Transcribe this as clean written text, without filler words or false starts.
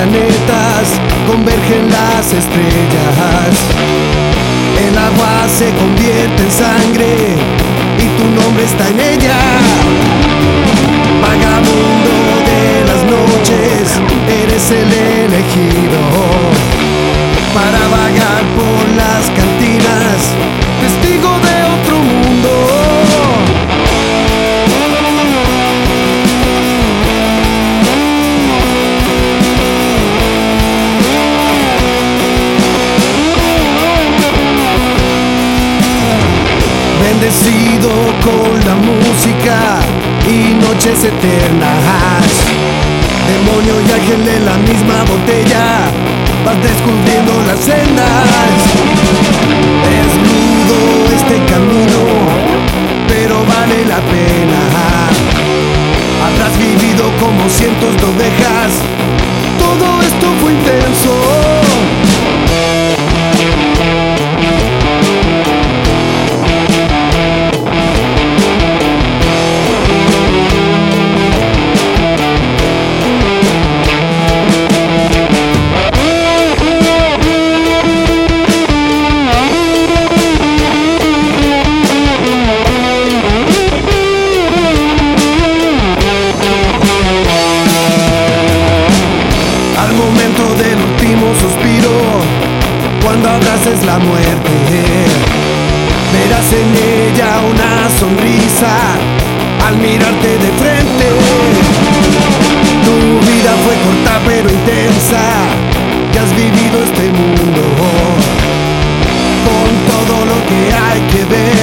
planetas convergen las estrellas. El agua se convierte en sangre y tu nombre está en ella. Vagabundo de las noches, eres el elegido para vagar por las cantinas, testigo de otro mundo. Bendecido con la música y noches eternas, demonio y ángel en la misma botella, vas descubriendo las sendas. Es rudo este camino, pero vale la pena. Habrás vivido como cientos de ovejas, todo esto fue intenso. Del último suspiro, cuando abraces la muerte, verás en ella una sonrisa al mirarte de frente. Tu vida fue corta pero intensa, y has vivido este mundo con todo lo que hay que ver.